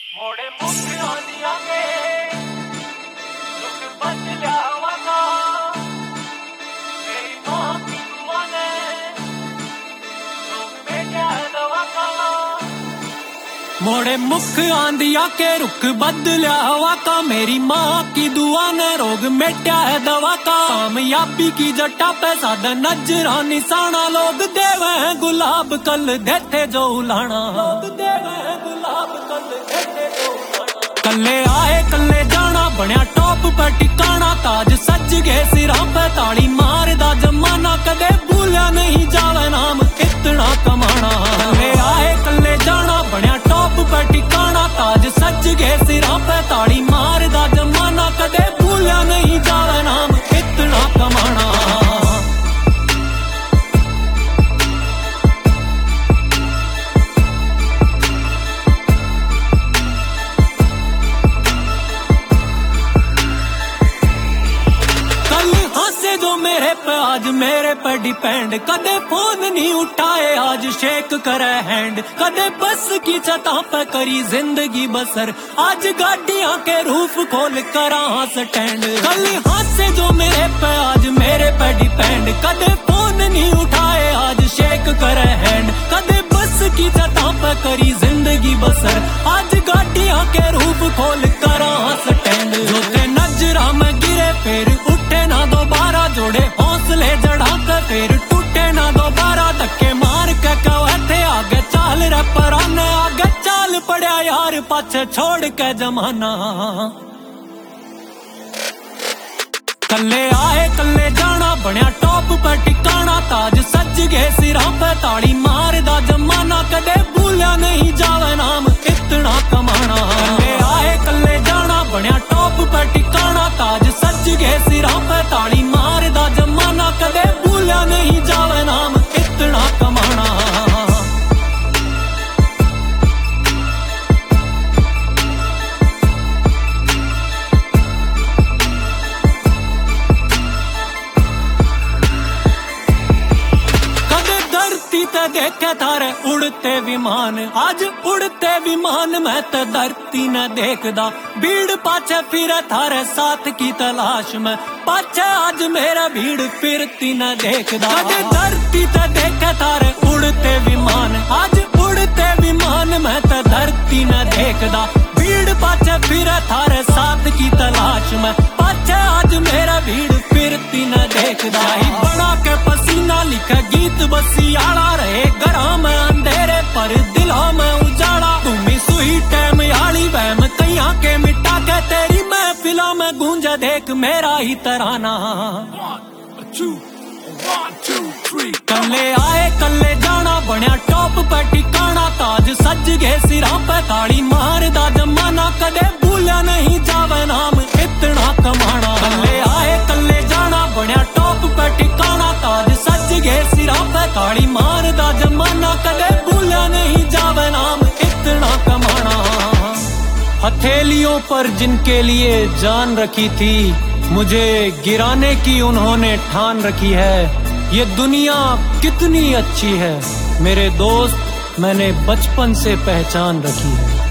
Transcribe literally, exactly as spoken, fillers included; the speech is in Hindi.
मोड़े मुख आंदिया के रुख बदलिया वगा मेरी मां की दुआ ने रोग बेटा दवा का मोड़े मुख आंदिया के रुख बदलिया हवा का मेरी माँ की दुआ ने रोग मेटा है दवा का कामयाबी की जटा पे सादा नजरा निशाना लोग देवे हैं गुलाब कल देते जो उलाना लोग देवे हैं गुलाब कल देते जो उलाना कल्ले आए कल्ले जाना बनया टॉप पर टिकाना ताज सज गए सिरा पे ताड़ी मारदा जमाना कदे भूलिया नहीं जावे नाम इतना कमाना कल्ले आए कल्ले जाना बनया टॉप पर टिकाना ताज सज गए सिरा पे ताड़ी मारदा जमाना कदे भूलिया नहीं जावे नाम इतना कमाना जो मेरे पे आज मेरे पे डिपेंड कदे फोन नहीं उठाए आज शेक करे हैंड कदे बस की छता पे करी जिंदगी बसर आज गाड़ियां के रूफ खोल करा स्टैंड कल हाथ से जो मेरे पे आज मेरे पे डिपेंड कदे फोन नहीं उठाए आज शेक करे हैंड कदे बस की छता पे करी जिंदगी बसर आज गाड़ियां के रूफ खोल करा स्टैंड जो ते नजरा में गिरे फिर उठे ना दोबारा जोड़े हौसले जड़ा कर फिर टूटे ना दोबारा धक्के मार के कहते आगे चाल रे पराने आगे चाल पड़ा यार पाछे छोड़ के जमाना कल्ले आए कल्ले जाना बनया टॉप पर टिकाना ताज सज गए सिरा पे ताड़ी मारदा जमाना कदे भूलिया नहीं जावे नाम इतना कमाना कल्ले आए कल्ले जाना बनया टॉप पर टिकाना ताज सज गए सिरा पे ताड़ी मारदा जमाना कदे भूलिया नहीं जावे नाम इतना कमाना देखे थारे उड़ते विमान आज उड़ते विमान मैं तो धरती न देखदा भीड़ पाछे फिरे थारे साथ की तलाश में पाछे आज मेरा भीड़ फिरती न देखदा कदे धरती ते देखे थारे उड़ते विमान आज उड़ते विमान मैं तो धरती न देखदा भीड़ पाछे फिरे थारे साथ की तलाश में पाछे आज मेरा भीड़ फिरती न देखदा ही बड़ा के पसीना लिखे गीत बसियाला रहे घरा में अंधेरे पर दिलों में उजाला तुम ही सुई टैम याली वहम कैया के मिटा के तेरी महफिलों में गूंजा देख मेरा ही तराना कल्ले आए कल्ले जाना बनया टॉप पर टिकाना ताज सज गए सिरा पे ताड़ी मारदा जमाना कदे भूलिया नहीं जावे नाम इतना कमाना कल्ले आए कल्ले जाना बनया टॉप पर टिकाना ताज सज गए सिरा पे ताड़ी मारदा जमाना कदे भूलिया नहीं जावे नाम इतना कमाना हथेलियों पर जिनके लिए जान रखी थी मुझे गिराने की उन्होंने ठान रखी है ये दुनिया कितनी अच्छी है मेरे दोस्त मैंने बचपन से पहचान रखी है।